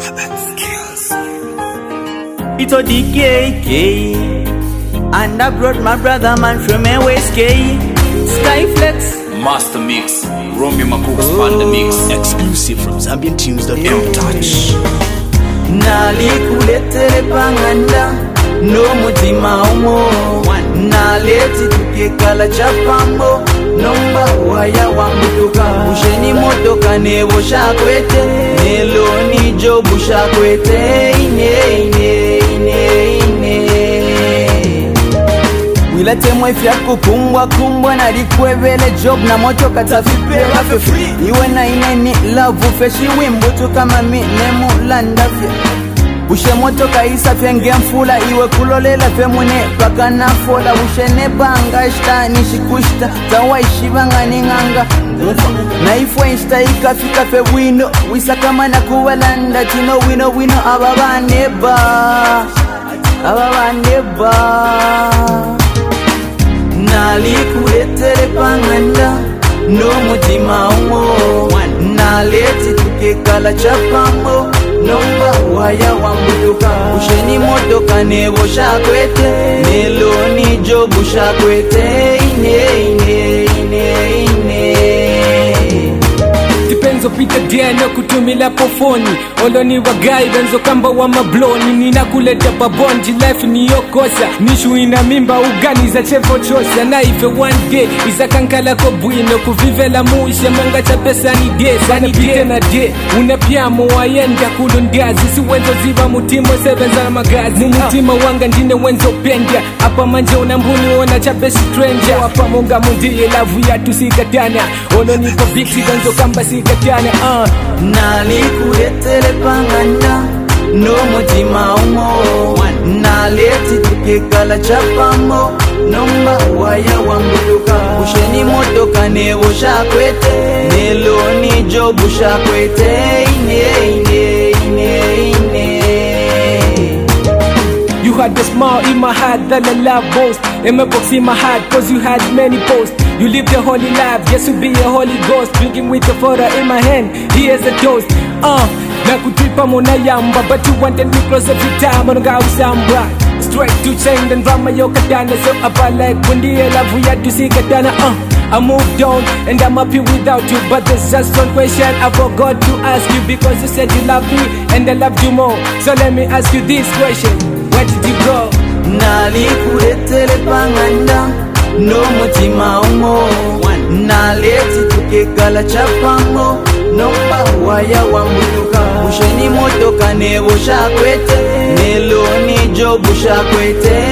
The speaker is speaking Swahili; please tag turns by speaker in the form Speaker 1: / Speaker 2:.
Speaker 1: It's a DKK, and I brought my brother man from MWSK. Skyflex
Speaker 2: Master Mix, Romeo Maku's Panda Mix,
Speaker 3: exclusive from ZambianTunes.com.
Speaker 2: Touch.
Speaker 1: Nali kuletere panganda, no mutima umo. Naleti tukekala chapambo, nomba waya wamutuka. Usheni motoka nebo shakwete, nelo nijo bushakwete. Wilete mwefya kukumbwa na likwevele job na motoka tafipela fe free. Iwe na ineni love feshi wimbutu kama mi nemu landafya. Ushe motoka isa fenge mfula iwe kulolela fe mune paka na fola. Ushe nebanga ishta nishikushta tawa ishibanga ninganga na ifwe ishta ikafika fe wino. Wisa kama na kuwelanda tino wino ababa neba. Nali kuletere panganda, no mutima umo. Naleti tukekala chapambo, nomba waya wamutuka. Usheni motoka nebo shakwete, nelo nijo bushakwete.
Speaker 4: Depends on Peter Diana kutumila pofoni. Oloni wa guy benzo kamba wa mabloni. Nina kuleta babonji life ni yokosa. Nishu ina mimba ugani za chevo chosa. Na ife one day isa kankala kobuino. Kuvivela muisha monga cha pesa ni de. Sani pite na de unapiamo wayenda kulundiazi. Si wenzo ziva mutimo sevenza na magazi. Mutima wanga njine wenzo pendia. Apa manje unambuni ona cha best stranger. Wapa monga mundie lavu ya tusikatana. Oloni kwa vixi benzo kamba sikatana.
Speaker 1: Nali kuletere panganda, no mutima umo. Naleti tukekala chapambo, nomba waya wamutuka. Usheni motoka nebo shakwete, nelo nijo bushakwete.
Speaker 4: You had the smile in my heart that I love most. In my box in my heart cause you had many posts. You lived a holy life just to be a Holy Ghost. Drinking with the photo in my hand, here's a toast. Nakutripa mona yamba, but you wanted me close every time. Onga usamba straight to chain then drama yo katana. So I like when the love we had to see katana. I moved on and I'm happy without you. But there's just one question I forgot to ask you. Because you said you love me and I loved you more. So let me ask you this question, where did you go?
Speaker 1: Nali kuletere panganda, no mutima umo. Naleti tukekala chapambo, nomba waya wamutuka. Usheni motoka nebo shakwete, nelo nijo bushakwete.